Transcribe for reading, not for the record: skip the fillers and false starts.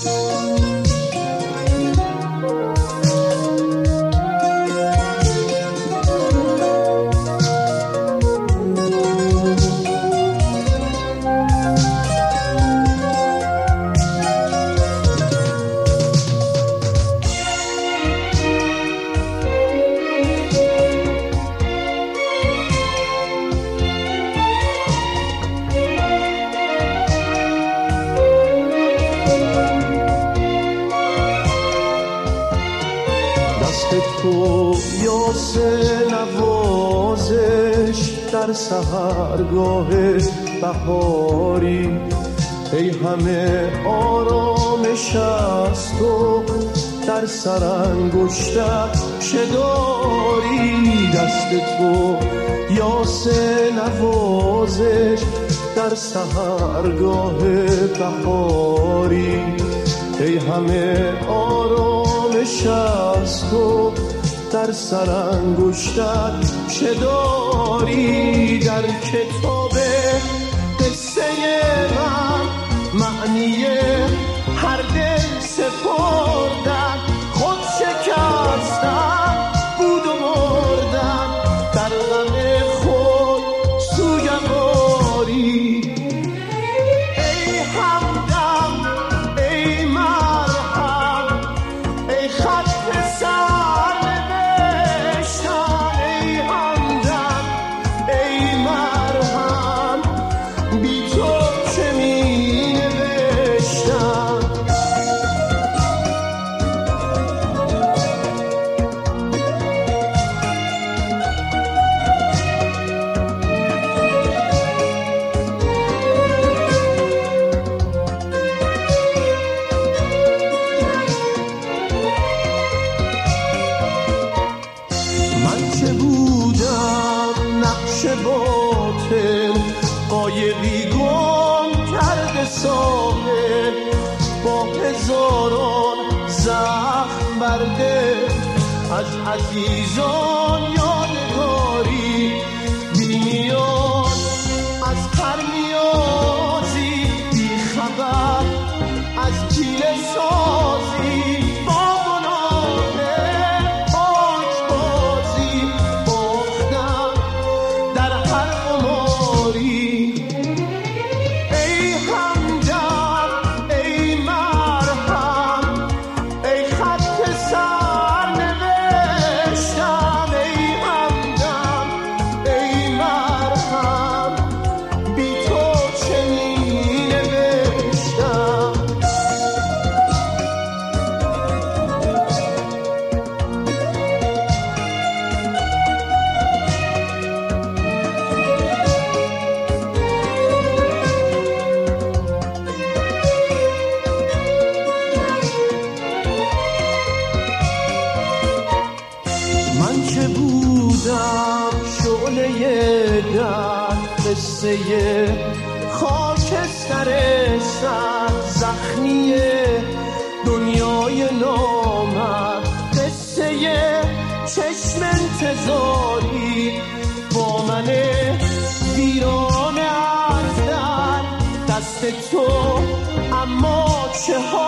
تو یاسه نوازش در سحرگاه بهاری، ای همه آرامش از تو در سرانگشتت چه داری. دست تو یاسه نوازش در سحرگاه بهاری، ای همه آرامش از تو در سرانگشتت چه داری. در کتاب قصه من معنی هر دل سپردن، خود شکستن بود و مردن، در غم خود سویم باری. ای همدم ای مرهم ای خط سر نوشتن، ای همدم ای مرهم بی تو چه می نوشتم. من چه بودم نقش باطل، غایبی گم کرده ساحل، با هزاران زخم برده از عزیزان یادگاری. بی نیاز از هر نیازی، بی خبر از پیله سازی، با گناه پاک بازی باختم در هر قماری. ای همدم ای مرهم ای خط سر نوشتم، ای همدم ای مرهم بی تو چه می نوشتم. من چه بودم شعله در قصه خاکستر سر زخمی دنیای نامرد، قصه چشم انتظاری با من ویرانه از در دست تو، اما چه